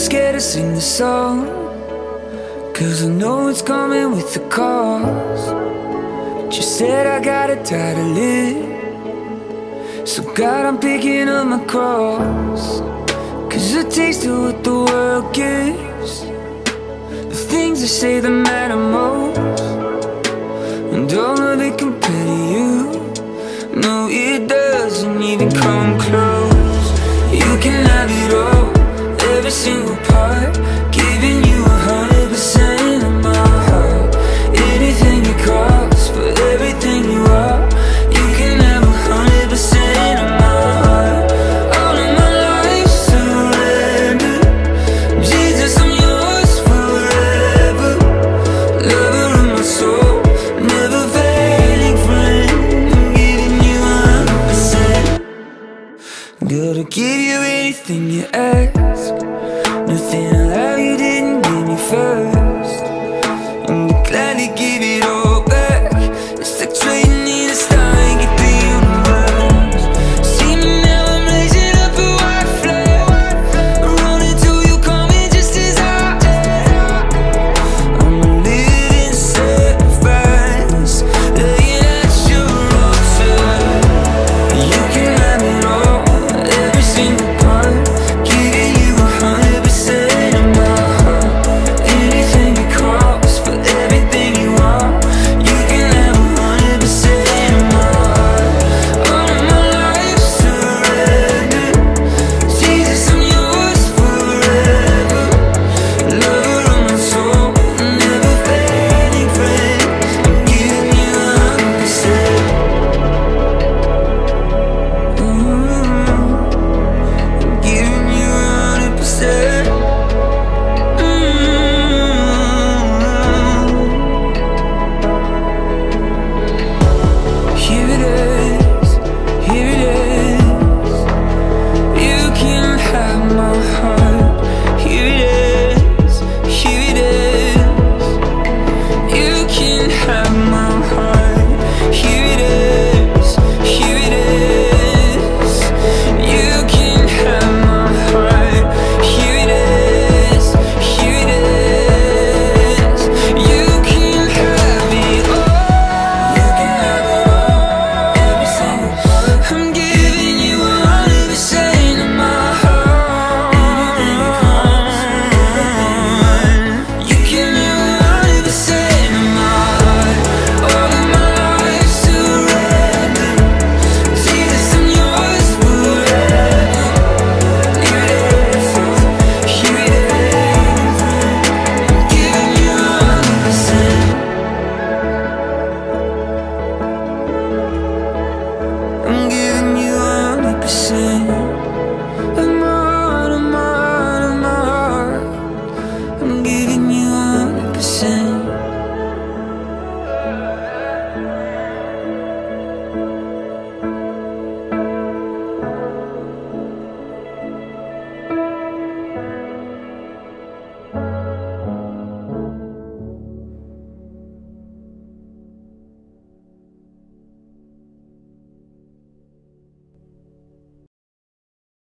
scared to sing the song, 'cause I know it's coming with the cost. But you said I gotta die to live, so God, I'm picking up my cross. 'Cause a taste of what the world gives, the things they say that matter most, and all of it compared to you, no, it doesn't even come close. You can have it all, every single part, giving you 100% of my heart. Anything you cross, for everything you are, you can have 100% of my heart. All of my life surrendered, Jesus, I'm yours forever. Lover of my soul, never failing friend, I'm giving you 100%. Gotta give you anything you ask, nothing like you didn't give me first, and I'd gladly give it all.